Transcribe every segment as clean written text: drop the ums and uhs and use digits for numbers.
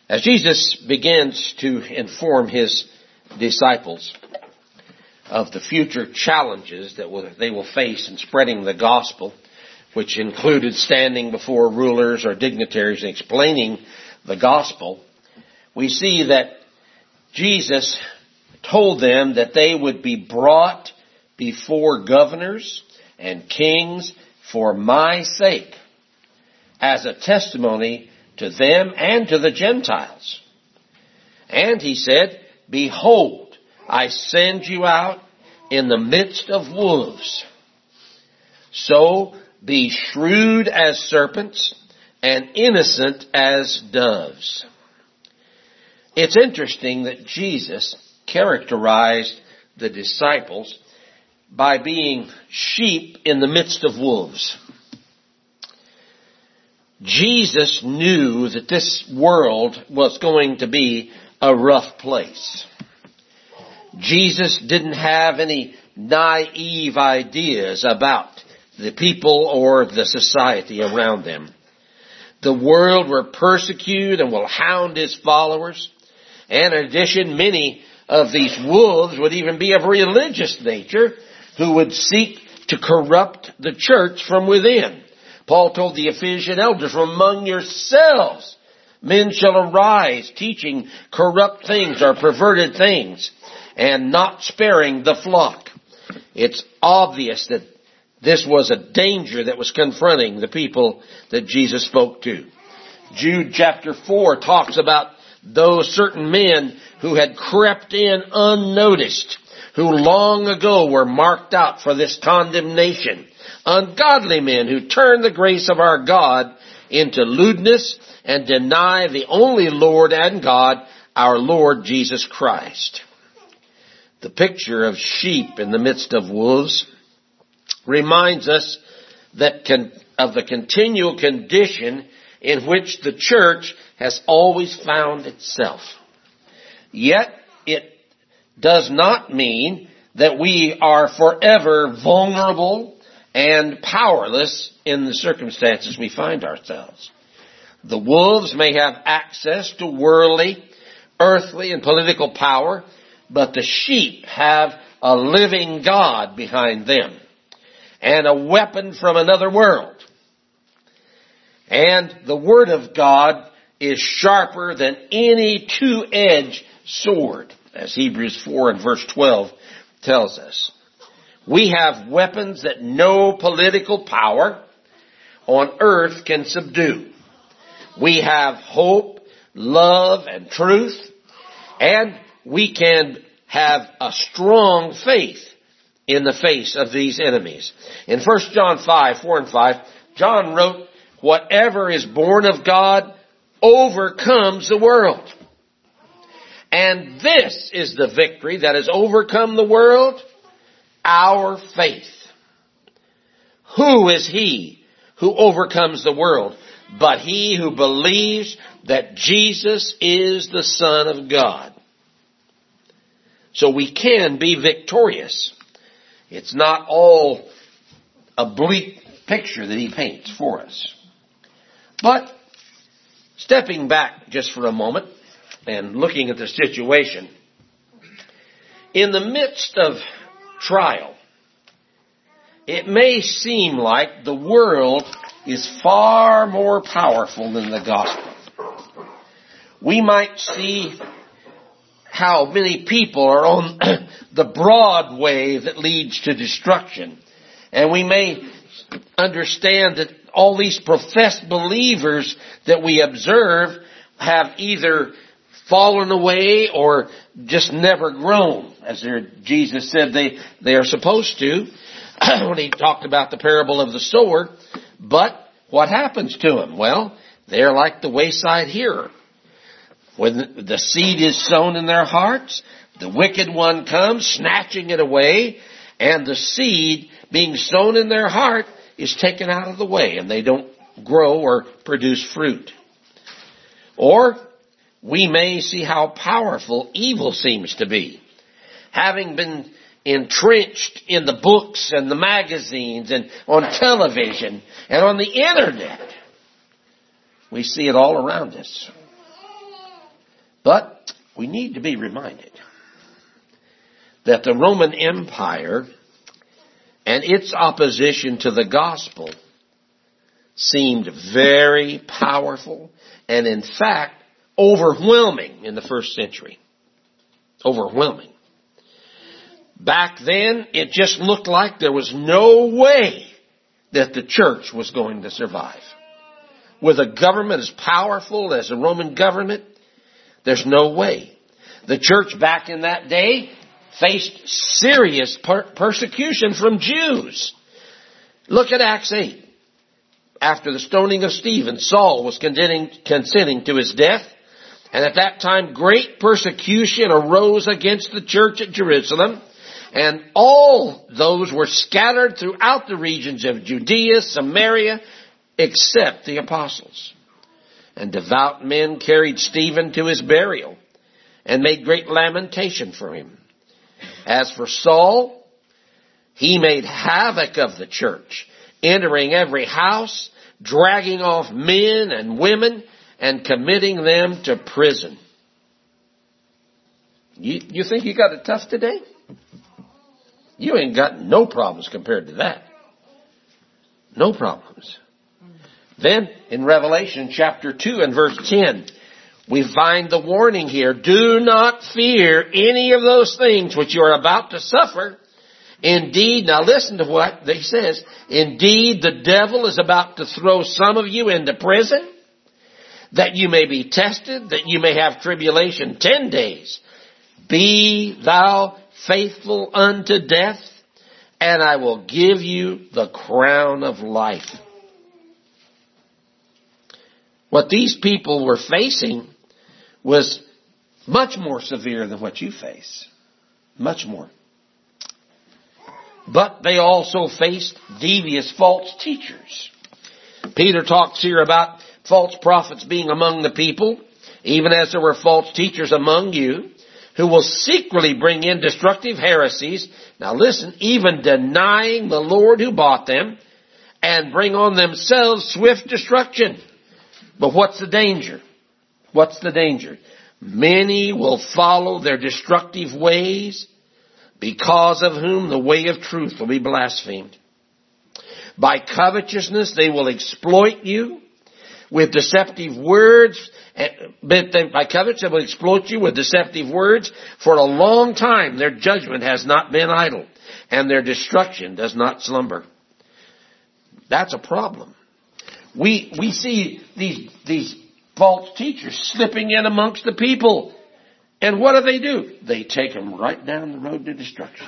As Jesus begins to inform his disciples of the future challenges that they will face in spreading the gospel, which included standing before rulers or dignitaries and explaining the gospel, we see that Jesus told them that they would be brought before governors and kings for my sake, as a testimony to them and to the Gentiles. And he said, behold, I send you out in the midst of wolves. So be shrewd as serpents and innocent as doves. It's interesting that Jesus characterized the disciples by being sheep in the midst of wolves. Jesus knew that this world was going to be a rough place. Jesus didn't have any naive ideas about the people or the society around them. The world will persecute and will hound his followers. And in addition, many of these wolves would even be of religious nature who would seek to corrupt the church from within. Paul told the Ephesian elders, from among yourselves men shall arise, teaching corrupt things or perverted things, and not sparing the flock. It's obvious that this was a danger that was confronting the people that Jesus spoke to. Jude chapter 4 talks about those certain men who had crept in unnoticed, who long ago were marked out for this condemnation. Ungodly men who turn the grace of our God into lewdness and deny the only Lord and God, our Lord Jesus Christ. The picture of sheep in the midst of wolves reminds us of the continual condition in which the church has always found itself. Yet it does not mean that we are forever vulnerable and powerless in the circumstances we find ourselves. The wolves may have access to worldly, earthly, and political power, but the sheep have a living God behind them and a weapon from another world. And the Word of God is sharper than any two-edged sword, as Hebrews 4 and verse 12 tells us. We have weapons that no political power on earth can subdue. We have hope, love, and truth, and we can have a strong faith in the face of these enemies. In 1 John 5, 4 and 5, John wrote, whatever is born of God overcomes the world. And this is the victory that has overcome the world, our faith. Who is he who overcomes the world but he who believes that Jesus is the Son of God? So we can be victorious. It's not all a bleak picture that he paints for us. But stepping back just for a moment and looking at the situation, in the midst of trial, it may seem like the world is far more powerful than the gospel. We might see how many people are on the broad way that leads to destruction. And we may understand that all these professed believers that we observe have either fallen away or just never grown, as Jesus said they are supposed to when he talked about the parable of the sower. But what happens to them? Well, they're like the wayside hearer. When the seed is sown in their hearts, the wicked one comes, snatching it away, and the seed being sown in their heart is taken out of the way, and they don't grow or produce fruit. Or we may see how powerful evil seems to be. Having been entrenched in the books and the magazines and on television and on the internet, we see it all around us. But we need to be reminded that the Roman Empire and its opposition to the gospel seemed very powerful and, in fact, overwhelming in the first century. Overwhelming. Back then, it just looked like there was no way that the church was going to survive. With a government as powerful as the Roman government, there's no way. The church back in that day faced serious persecution from Jews. Look at Acts 8. After the stoning of Stephen, Saul was consenting to his death. And at that time, great persecution arose against the church at Jerusalem. And all those were scattered throughout the regions of Judea, Samaria, except the apostles. And devout men carried Stephen to his burial and made great lamentation for him. As for Saul, he made havoc of the church, entering every house, dragging off men and women, and committing them to prison. You think you got it tough today? You ain't got no problems compared to that. No problems. Then, in Revelation chapter 2 and verse 10, we find the warning here. Do not fear any of those things which you are about to suffer. Indeed, now listen to what he says. Indeed, the devil is about to throw some of you into prison, that you may be tested, that you may have tribulation 10 days. Be thou faithful unto death, and I will give you the crown of life. What these people were facing was much more severe than what you face. Much more. But they also faced devious false teachers. Peter talks here about false prophets being among the people, even as there were false teachers among you, who will secretly bring in destructive heresies. Now listen, even denying the Lord who bought them, and bring on themselves swift destruction. But what's the danger? What's the danger? Many will follow their destructive ways, because of whom the way of truth will be blasphemed. By covetousness they will exploit you with deceptive words. By covetousness they will exploit you with deceptive words. For a long time their judgment has not been idle, and their destruction does not slumber. That's a problem. We see these false teachers slipping in amongst the people. And what do? They take them right down the road to destruction.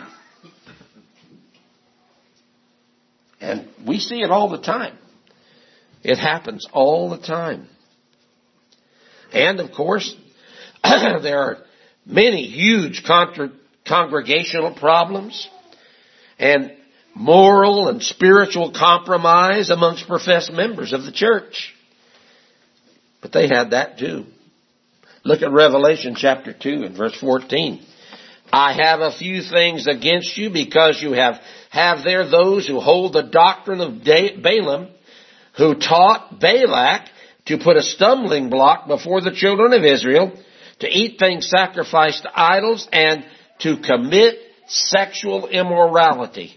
And we see it all the time. It happens all the time. And of course, there are many huge congregational problems and moral and spiritual compromise amongst professed members of the church. But they had that too. Look at Revelation chapter 2 and verse 14. I have a few things against you, because you have there those who hold the doctrine of Balaam, who taught Balak to put a stumbling block before the children of Israel, to eat things sacrificed to idols, and to commit sexual immorality.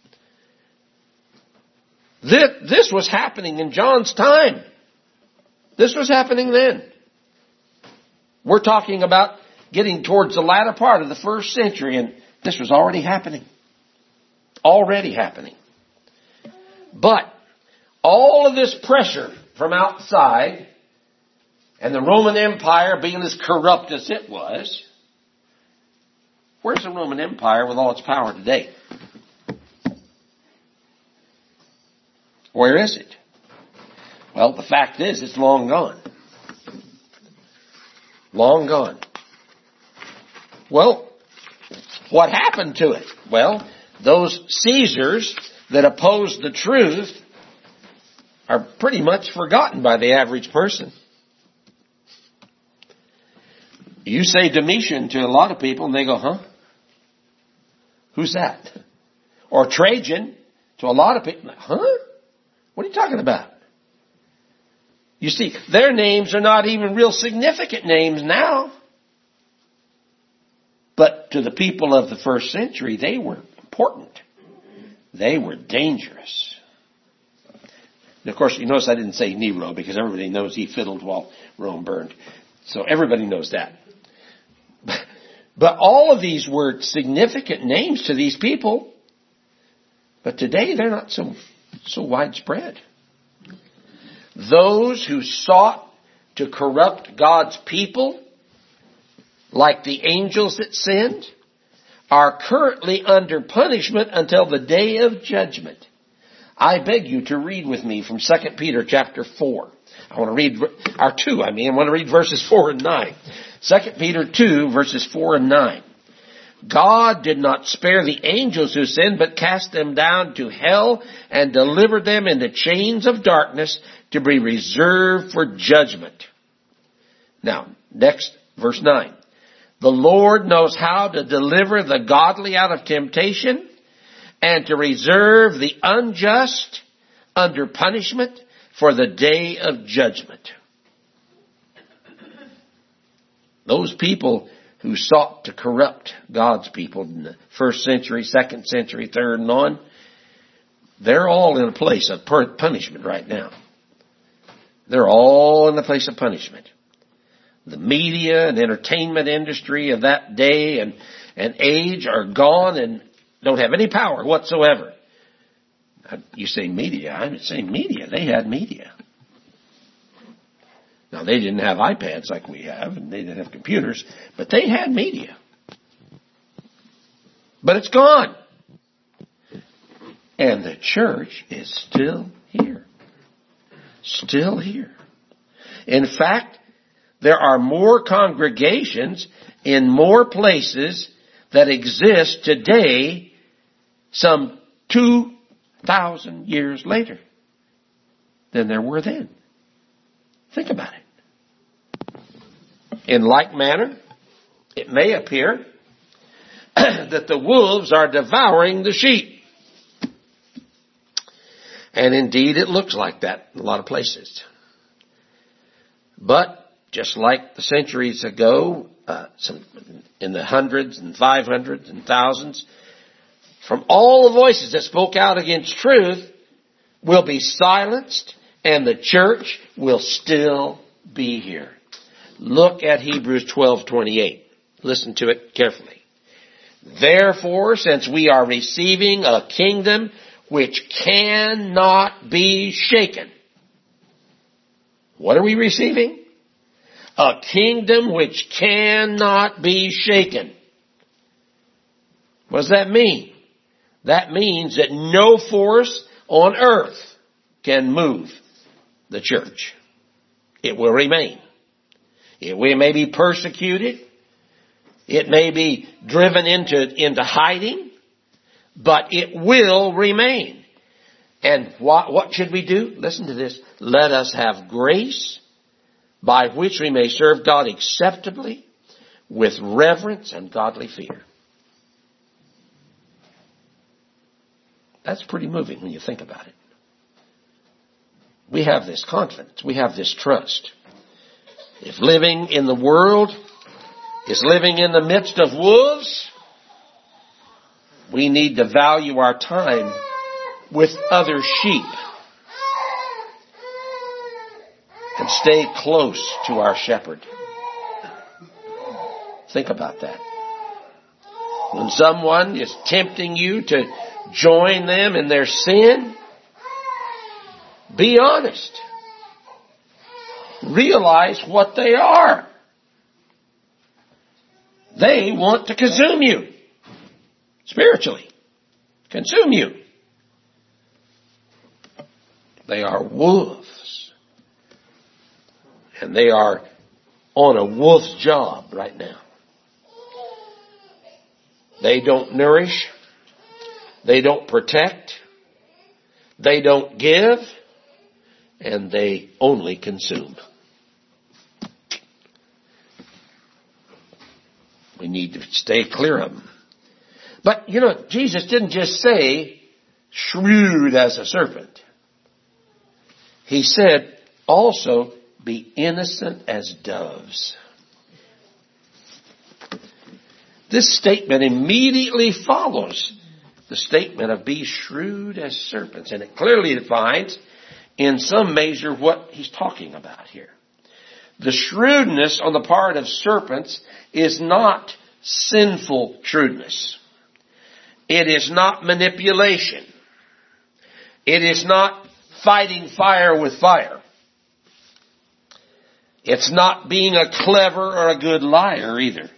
This was happening in John's time. This was happening then. We're talking about getting towards the latter part of the first century, and this was already happening. Already happening. But all of this pressure from outside, and the Roman Empire being as corrupt as it was, where's the Roman Empire with all its power today? Where is it? Well, the fact is, it's long gone. Long gone. Well, what happened to it? Well, those Caesars that opposed the truth are pretty much forgotten by the average person. You say Domitian to a lot of people and they go, huh? Who's that? Or Trajan to a lot of people, huh? What are you talking about? You see, their names are not even real significant names now. But to the people of the first century, they were important. They were dangerous. And of course, you notice I didn't say Nero because everybody knows he fiddled while Rome burned. So everybody knows that. But all of these were significant names to these people. But today they're not so widespread. Those who sought to corrupt God's people, like the angels that sinned, are currently under punishment until the day of judgment. I beg you to read with me from 2 Peter chapter 4. I want to read verses 4 and 9. 2 Peter 2 verses 4 and 9. God did not spare the angels who sinned, but cast them down to hell and delivered them into chains of darkness to be reserved for judgment. Now, next, verse 9. The Lord knows how to deliver the godly out of temptation and to reserve the unjust under punishment for the day of judgment. Those people who sought to corrupt God's people in the first century, second century, third and on, they're all in a place of punishment right now. They're all in a place of punishment. The media and entertainment industry of that day and age are gone and don't have any power whatsoever. You say media. I'm saying media. They had media. Now, they didn't have iPads like we have, and they didn't have computers, but they had media. But it's gone. And the church is still here. Still here. In fact, there are more congregations in more places that exist today some 2,000 years later than there were then. Think about it. In like manner, it may appear that the wolves are devouring the sheep. And indeed, it looks like that in a lot of places. But just like the centuries ago, in the hundreds and 500s and thousands, from all the voices that spoke out against truth will be silenced, and the church will still be here. Look at Hebrews 12:28. Listen to it carefully. Therefore, since we are receiving a kingdom which cannot be shaken. What are we receiving? A kingdom which cannot be shaken. What does that mean? That means that no force on earth can move the church. It will remain. We may be persecuted. It may be driven into hiding, but it will remain. And what should we do? Listen to this. Let us have grace by which we may serve God acceptably with reverence and godly fear. That's pretty moving when you think about it. We have this confidence. We have this trust. If living in the world is living in the midst of wolves, we need to value our time with other sheep and stay close to our shepherd. Think about that. When someone is tempting you to join them in their sin, be honest. Realize what they are. They want to consume you. Spiritually. Consume you. They are wolves. And they are on a wolf's job right now. They don't nourish. They don't protect. They don't give. And they only consume. We need to stay clear of them. But, Jesus didn't just say, shrewd as a serpent. He said, also, be innocent as doves. This statement immediately follows the statement of be shrewd as serpents. And it clearly defines in some measure what he's talking about here. The shrewdness on the part of serpents is not sinful shrewdness. It is not manipulation. It is not fighting fire with fire. It's not being a clever or a good liar either.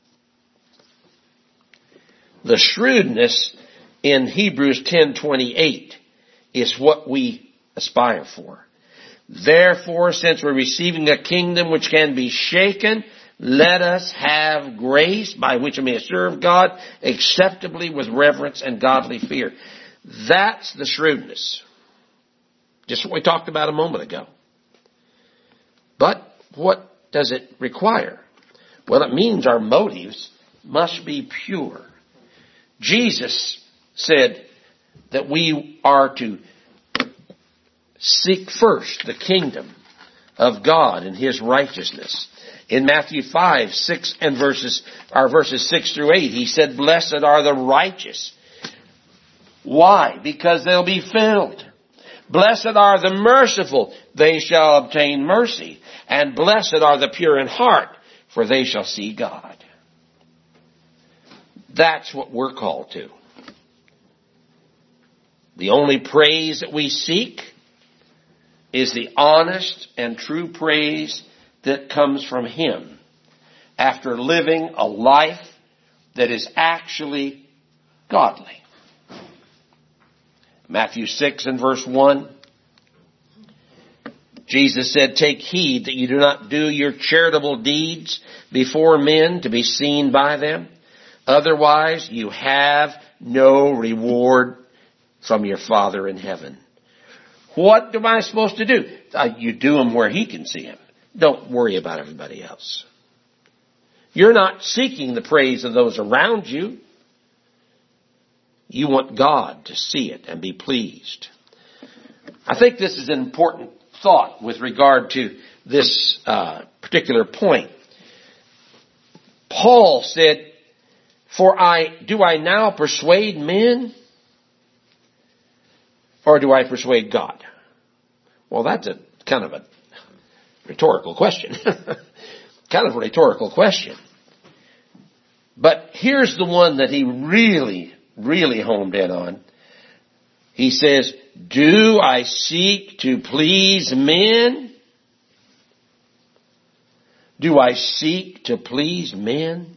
The shrewdness in Hebrews 10:28 is what we aspire for. Therefore, since we're receiving a kingdom which can be shaken, let us have grace by which we may serve God acceptably with reverence and godly fear. That's the shrewdness. Just what we talked about a moment ago. But what does it require? Well, it means our motives must be pure. Jesus said that we are to seek first the kingdom of God and His righteousness. In Matthew 5:6 and verses 6 through 8, He said, blessed are the righteous. Why? Because they'll be filled. Blessed are the merciful, they shall obtain mercy. And blessed are the pure in heart, for they shall see God. That's what we're called to. The only praise that we seek is the honest and true praise that comes from Him after living a life that is actually godly. Matthew 6 and verse 1, Jesus said, take heed that you do not do your charitable deeds before men to be seen by them. Otherwise, you have no reward from your Father in heaven. What am I supposed to do? You do them where He can see them. Don't worry about everybody else. You're not seeking the praise of those around you. You want God to see it and be pleased. I think this is an important thought with regard to this particular point. Paul said, do I now persuade men? Or do I persuade God? Well, that's a kind of a rhetorical question. Kind of a rhetorical question. But here's the one that he really homed in on. He says, do I seek to please men? Do I seek to please men?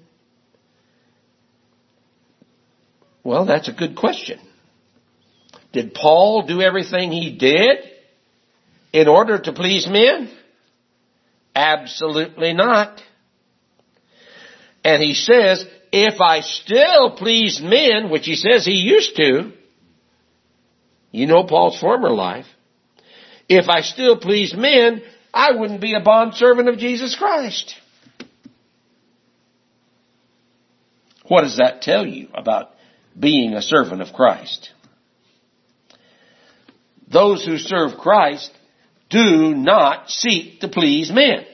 Well, that's a good question. Did Paul do everything he did in order to please men? Absolutely not. And he says, if I still please men, which he says he used to, you know Paul's former life, if I still please men, I wouldn't be a bondservant of Jesus Christ. What does that tell you about being a servant of Christ? Those who serve Christ do not seek to please men.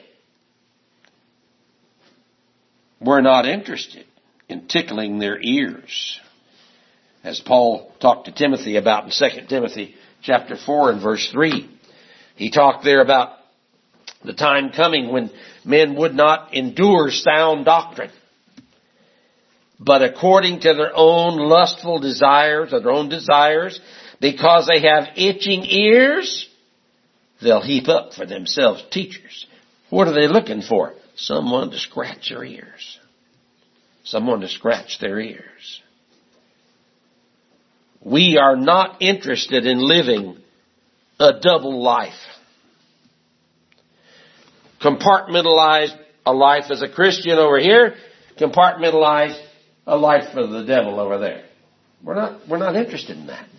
We're not interested in tickling their ears. As Paul talked to Timothy about in 2 Timothy chapter 4 and verse 3. He talked there about the time coming when men would not endure sound doctrine, but according to their own lustful desires, or their own desires, because they have itching ears, they'll heap up for themselves teachers. What are they looking for? Someone to scratch their ears. Someone to scratch their ears. We are not interested in living a double life. Compartmentalize a life as a Christian over here, compartmentalize a life for the devil over there. We're not interested in that.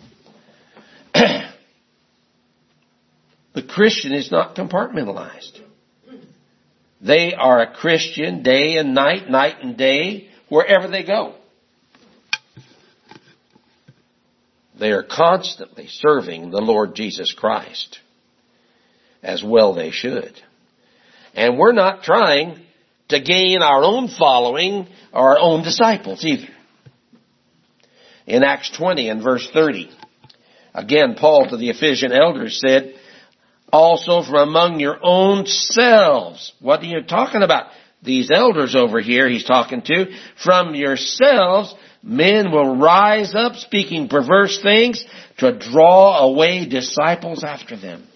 The Christian is not compartmentalized. They are a Christian day and night, night and day, wherever they go. They are constantly serving the Lord Jesus Christ, as well they should. And we're not trying to gain our own following or our own disciples either. In Acts 20 and verse 30, again, Paul to the Ephesian elders said, also from among your own selves. What are you talking about? These elders over here he's talking to. From yourselves, men will rise up speaking perverse things to draw away disciples after them.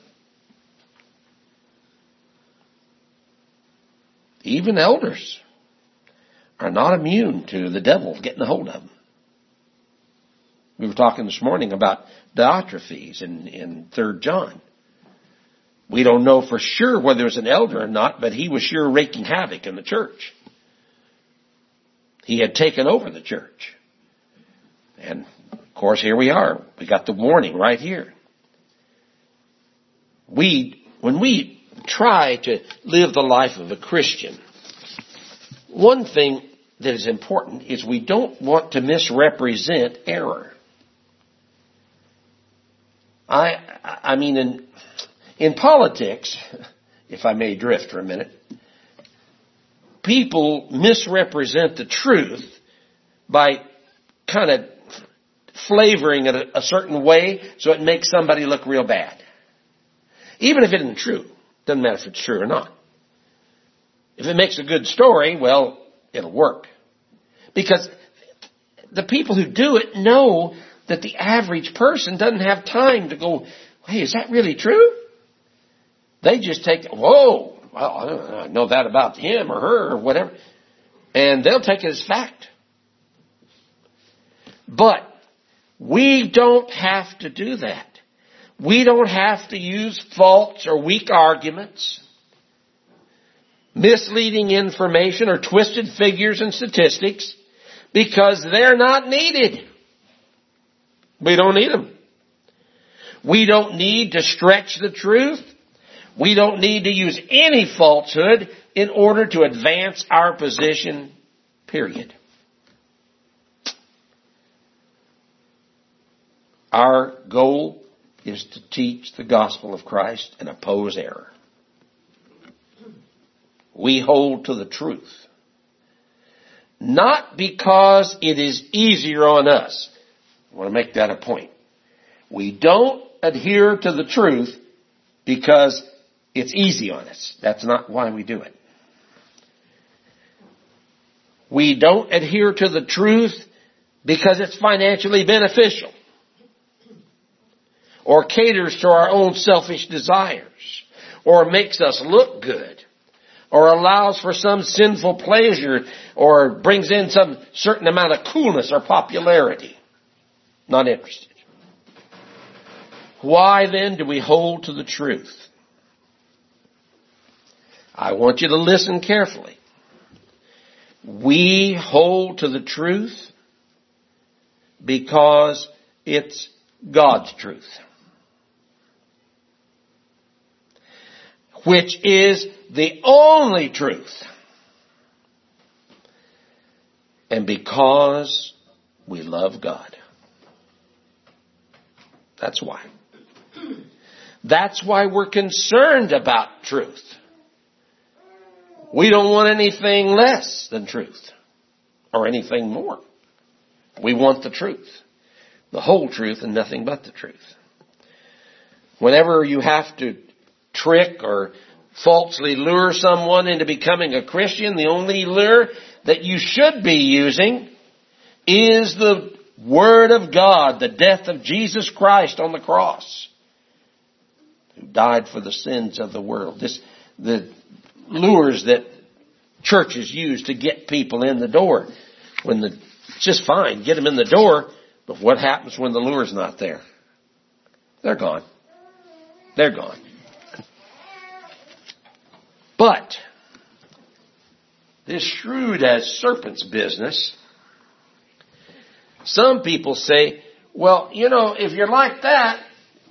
Even elders are not immune to the devil getting a hold of them. We were talking this morning about Diotrephes in 3 John. We don't know for sure whether it was an elder or not, but he was sure wreaking havoc in the church. He had taken over the church. And, of course, here we are. We got the warning right here. When we try to live the life of a Christian, one thing that is important is we don't want to misrepresent error. I mean, in politics, if I may drift for a minute, people misrepresent the truth by kind of flavoring it a certain way so it makes somebody look real bad. Even if it isn't true. Doesn't matter if it's true or not. If it makes a good story, well, it'll work. Because the people who do it know that the average person doesn't have time to go, hey, is that really true? They just take, whoa, well, I know that about him or her or whatever. And they'll take it as fact. But we don't have to do that. We don't have to use false or weak arguments, misleading information, or twisted figures and statistics because they're not needed. We don't need them. We don't need to stretch the truth. We don't need to use any falsehood in order to advance our position, period. Our goal is to teach the gospel of Christ and oppose error. We hold to the truth. Not because it is easier on us. I want to make that a point. We don't adhere to the truth because it's easy on us. That's not why we do it. We don't adhere to the truth because it's financially beneficial, or caters to our own selfish desires, or makes us look good, or allows for some sinful pleasure, or brings in some certain amount of coolness or popularity. Not interested. Why then do we hold to the truth? I want you to listen carefully. We hold to the truth because it's God's truth, which is the only truth. And because we love God. That's why. That's why we're concerned about truth. We don't want anything less than truth or anything more. We want the truth, the whole truth and nothing but the truth. Whenever you have to trick or falsely lure someone into becoming a Christian, the only lure that you should be using is the Word of God, the death of Jesus Christ on the cross, who died for the sins of the world. The lures that churches use to get people in the door. It's just fine, get them in the door, but what happens when the lure's not there? They're gone. They're gone. But this shrewd as serpents business, some people say, well, if you're like that,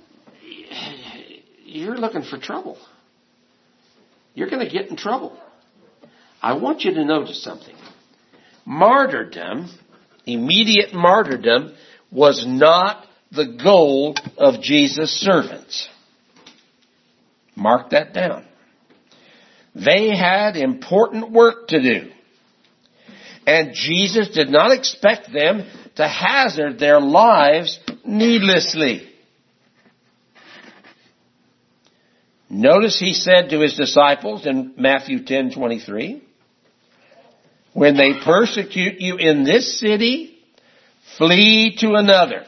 you're looking for trouble. You're going to get in trouble. I want you to notice something. Martyrdom, immediate martyrdom, was not the goal of Jesus' servants. Mark that down. They had important work to do. And Jesus did not expect them to hazard their lives needlessly. Notice he said to his disciples in Matthew 10:23, when they persecute you in this city, flee to another.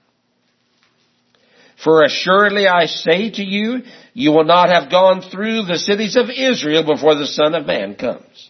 For assuredly I say to you, you will not have gone through the cities of Israel before the Son of Man comes.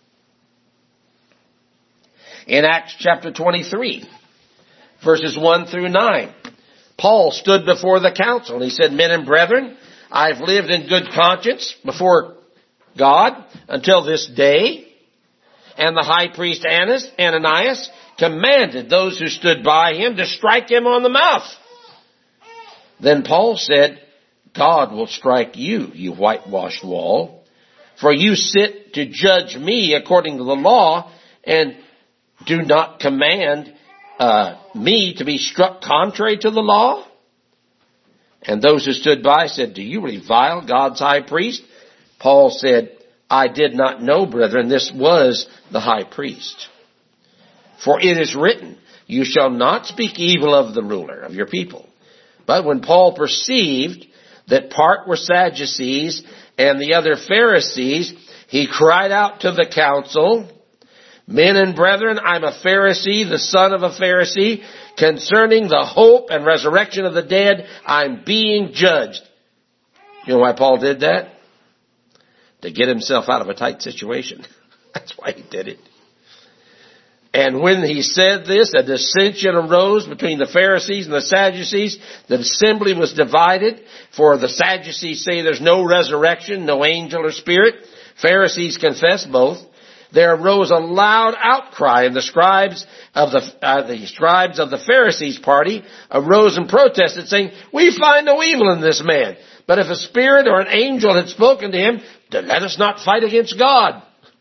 In Acts chapter 23, verses 1 through 9, Paul stood before the council and he said, men and brethren, I've lived in good conscience before God until this day. And the high priest Ananias commanded those who stood by him to strike him on the mouth. Then Paul said, God will strike you, you whitewashed wall, for you sit to judge me according to the law and do not command me to be struck contrary to the law. And those who stood by said, do you revile God's high priest? Paul said, I did not know, brethren, this was the high priest. For it is written, you shall not speak evil of the ruler of your people. But when Paul perceived that part were Sadducees and the other Pharisees, he cried out to the council, men and brethren, I'm a Pharisee, the son of a Pharisee. Concerning the hope and resurrection of the dead, I'm being judged. You know why Paul did that? To get himself out of a tight situation. That's why he did it. And when he said this, a dissension arose between the Pharisees and the Sadducees. The assembly was divided, for the Sadducees say there's no resurrection, no angel or spirit. Pharisees confess both. There arose a loud outcry, and the scribes of the Pharisees' party arose and protested, saying, we find no evil in this man. But if a spirit or an angel had spoken to him, then let us not fight against God.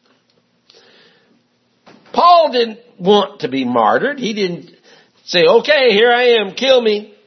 Paul didn't want to be martyred. He didn't say, okay, here I am, kill me.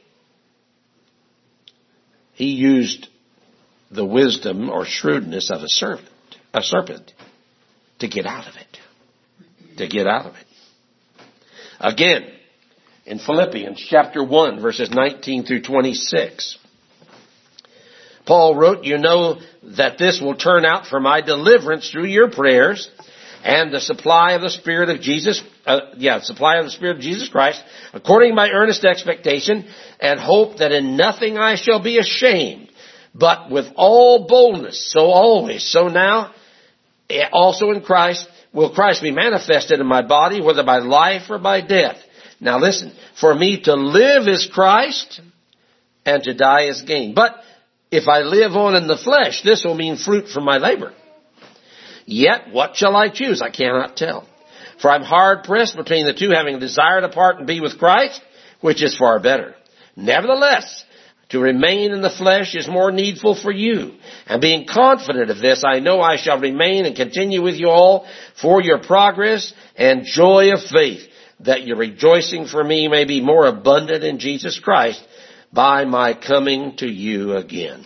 He used the wisdom or shrewdness of a serpent to get out of it. To get out of it. Again, in Philippians chapter 1, verses 19 through 26, Paul wrote, you know that this will turn out for my deliverance through your prayers and the supply of the Spirit of Jesus, Christ, according to my earnest expectation and hope that in nothing I shall be ashamed, but with all boldness, so always, so now, also in Christ, will Christ be manifested in my body, whether by life or by death. Now listen, for me to live is Christ, and to die is gain. But if I live on in the flesh, this will mean fruit from my labor. Yet, what shall I choose? I cannot tell. For I'm hard pressed between the two, having a desire to depart and be with Christ, which is far better. Nevertheless, to remain in the flesh is more needful for you. And being confident of this, I know I shall remain and continue with you all for your progress and joy of faith, that your rejoicing for me may be more abundant in Jesus Christ by my coming to you again.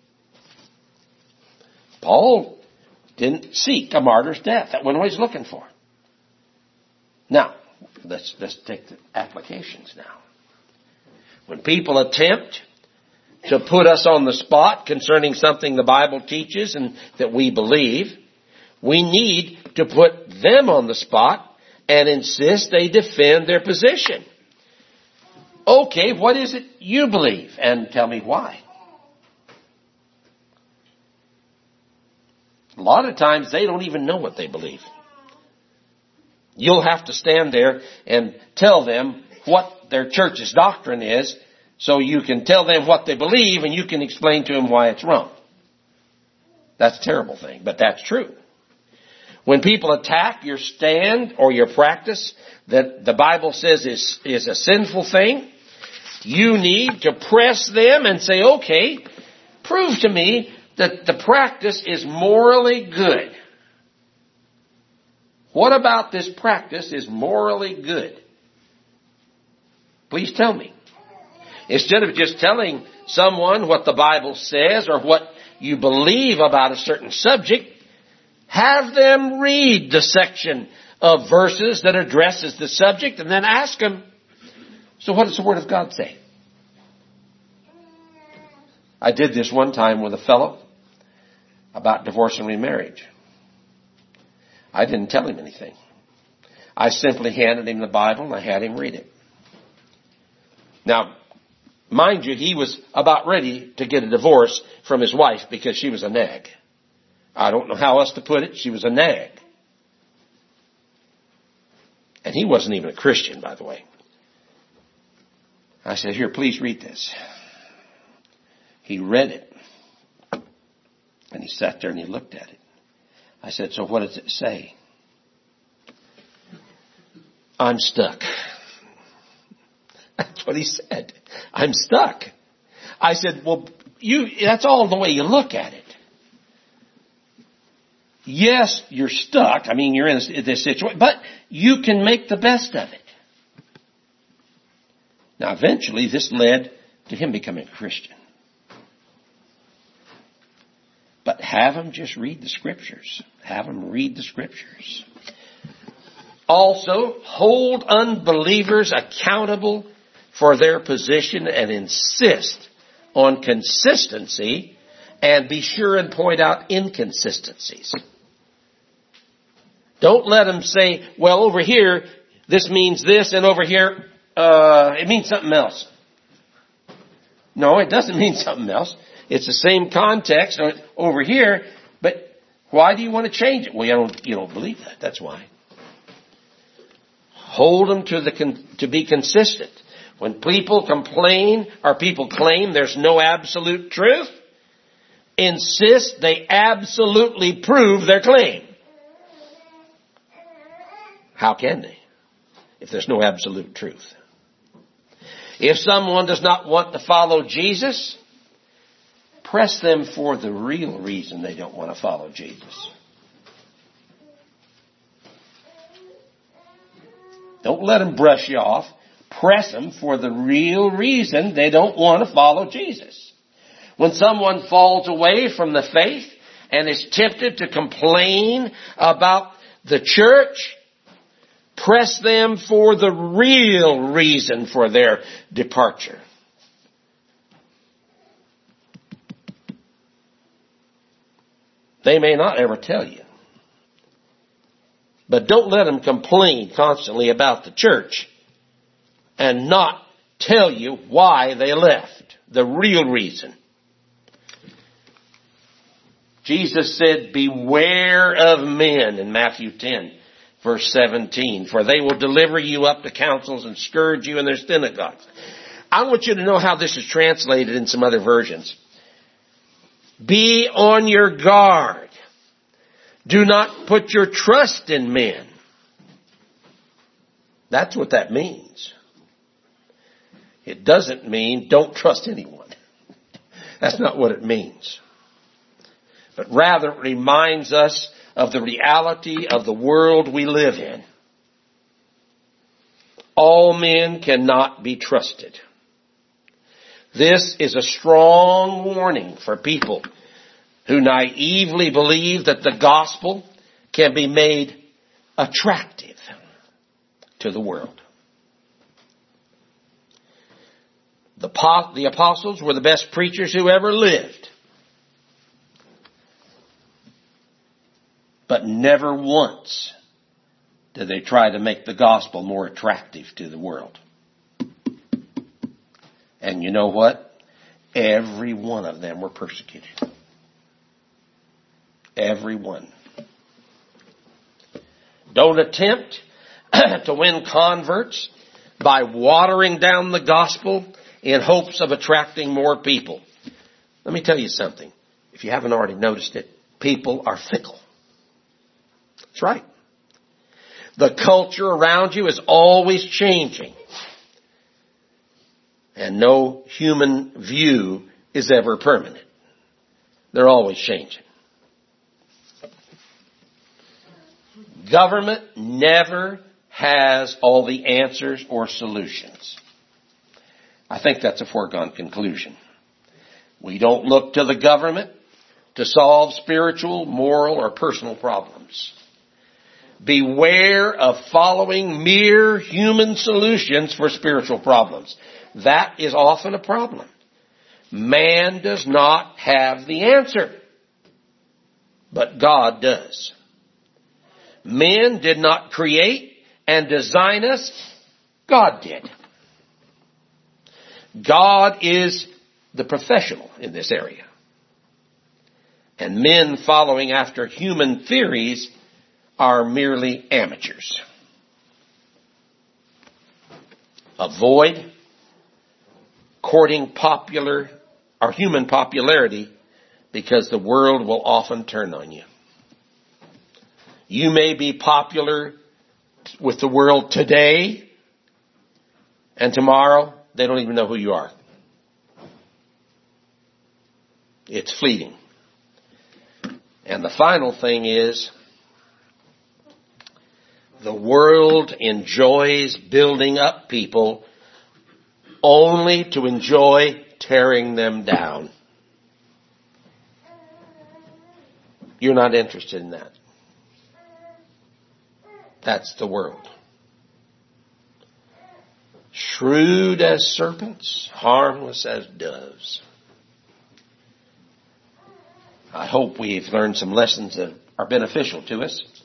Paul didn't seek a martyr's death. That wasn't what he's looking for. Now, let's take the applications now. When people attempt to put us on the spot concerning something the Bible teaches and that we believe, we need to put them on the spot and insist they defend their position. Okay, what is it you believe? And tell me why. A lot of times they don't even know what they believe. You'll have to stand there and tell them what their church's doctrine is, so you can tell them what they believe and you can explain to them why it's wrong. That's a terrible thing, but that's true. When people attack your stand or your practice that the Bible says is a sinful thing, you need to press them and say, okay, prove to me that the practice is morally good. What about this practice is morally good? Please tell me. Instead of just telling someone what the Bible says or what you believe about a certain subject, Have them read the section of verses that addresses the subject and then ask them, so what does the Word of God say? I did this one time with a fellow about divorce and remarriage. I didn't tell him anything. I simply handed him the Bible and I had him read it. Now, mind you, he was about ready to get a divorce from his wife because she was a nag. I don't know how else to put it. She was a nag. And he wasn't even a Christian, by the way. I said, here, please read this. He read it. And he sat there and he looked at it. I said, so what does it say? I'm stuck. That's what he said. I'm stuck. I said, well, that's all the way you look at it. Yes, you're stuck. I mean, you're in this situation, but you can make the best of it. Now, eventually, this led to him becoming a Christian. But have him just read the Scriptures. Have him read the Scriptures. Also, hold unbelievers accountable for their position and insist on consistency and be sure and point out inconsistencies. Don't let them say, well, over here, this means this, and over here, it means something else. No, it doesn't mean something else. It's the same context over here, but why do you want to change it? Well, you don't believe that. That's why. Hold them to be consistent. When people complain or people claim there's no absolute truth, insist they absolutely prove their claim. How can they if there's no absolute truth? If someone does not want to follow Jesus, press them for the real reason they don't want to follow Jesus. Don't let them brush you off. Press them for the real reason they don't want to follow Jesus. When someone falls away from the faith and is tempted to complain about the church, press them for the real reason for their departure. They may not ever tell you. But don't let them complain constantly about the church and not tell you why they left. The real reason. Jesus said, beware of men in Matthew 10, verse 17, for they will deliver you up to councils and scourge you in their synagogues. I want you to know how this is translated in some other versions. Be on your guard. Do not put your trust in men. That's what that means. It doesn't mean don't trust anyone. That's not what it means. But rather it reminds us of the reality of the world we live in. All men cannot be trusted. This is a strong warning for people who naively believe that the gospel can be made attractive to the world. The apostles were the best preachers who ever lived. But never once did they try to make the gospel more attractive to the world. And you know what? Every one of them were persecuted. Every one. Don't attempt to win converts by watering down the gospel in hopes of attracting more people. Let me tell you something. If you haven't already noticed it, people are fickle. That's right. The culture around you is always changing. And no human view is ever permanent. They're always changing. Government never has all the answers or solutions. I think that's a foregone conclusion. We don't look to the government to solve spiritual, moral, or personal problems. Beware of following mere human solutions for spiritual problems. That is often a problem. Man does not have the answer, but God does. Men did not create and design us. God did. God is the professional in this area. And men following after human theories are merely amateurs. Avoid courting popular or human popularity, because the world will often turn on you. You may be popular with the world today, and tomorrow they don't even know who you are. It's fleeting. And the final thing is, the world enjoys building up people only to enjoy tearing them down. You're not interested in that. That's the world. Shrewd as serpents, harmless as doves. I hope we've learned some lessons that are beneficial to us.